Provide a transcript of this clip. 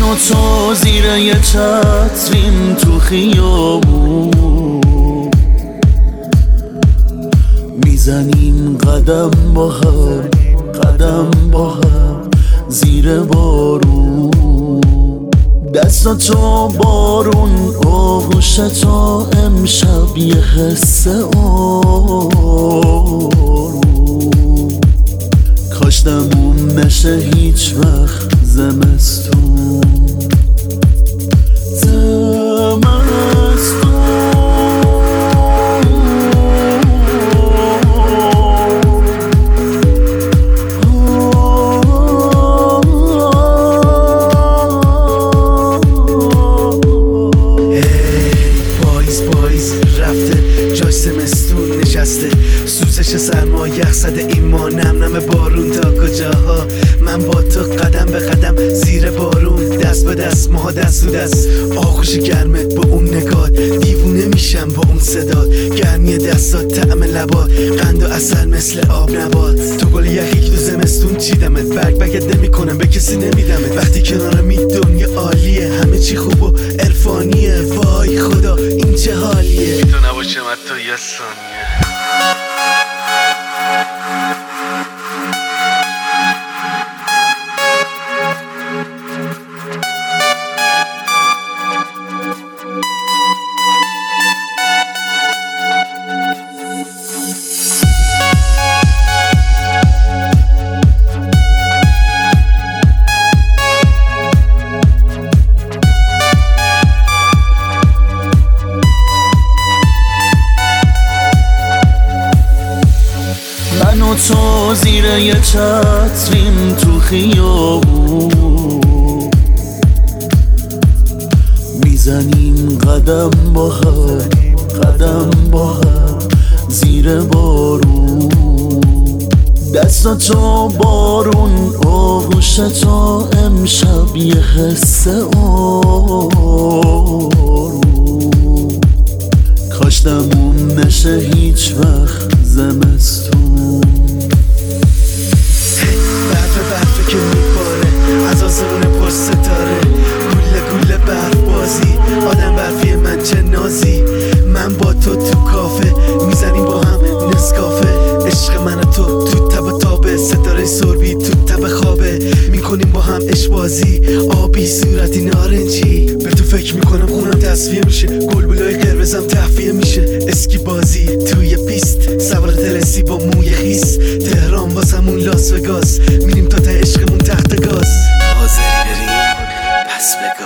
من و تو زیر یه چتریم تو خیابون، میزنیم قدم با هم، قدم با هم زیر بارون. دستاتو بارون، آغوشتو امشب یه حس آروم. کاش تموم نشه هیچ وقت زمستون. زمستون نشسته، سوزش سرما یخ زده، این ما نم نم بارون تا کجاها. من با تو قدم به قدم زیر بارون، دست به دست ماها دست تو دست. آغوش گرمت با اون نگات، دیوونه میشم با اون صدات. گرمی دستات، طعم لبات، قند و عسل مثل آب نبات. تو گل یخی تو زمستون چیدمت، برگ نمیکنم به کسی نمیدمت. وقتی کنارمی دنیا عالیه، همه چی خوب و عرفانیه. وای خدا این چه حالیه، تو نباشم حتی یه ثانیه. من و تو زیر یه چتریم تو خیابون، میزنیم قدم با هم، قدم با هم زیر بارون. دستاتو بارون، آغوشتو امشب یه حس آروم. کاش تموم نشه هیچ وقت زمستون. برفه که میباره از آسمون پر ستاره، گوله گوله برف بازی، آدم برفی من چه نازی. من با تو کافه میزنیم با هم نسکافه، عشق من و تو تب تابه، ستاره سربی تو تب خوابه. میکنیم با هم عشق بازی، آبی صورتی نارنجی. به تو فکر میکنم خونم تصفیه میشه، گلبولای قرمزم تهفیه میشه. اسکی بازی توی پیست، سوار تلسی با موی خیس. تهران واسمون لاس وگاس، میریم تا ته عشقمون تحت گاز. حاضری بریم پس بگاس.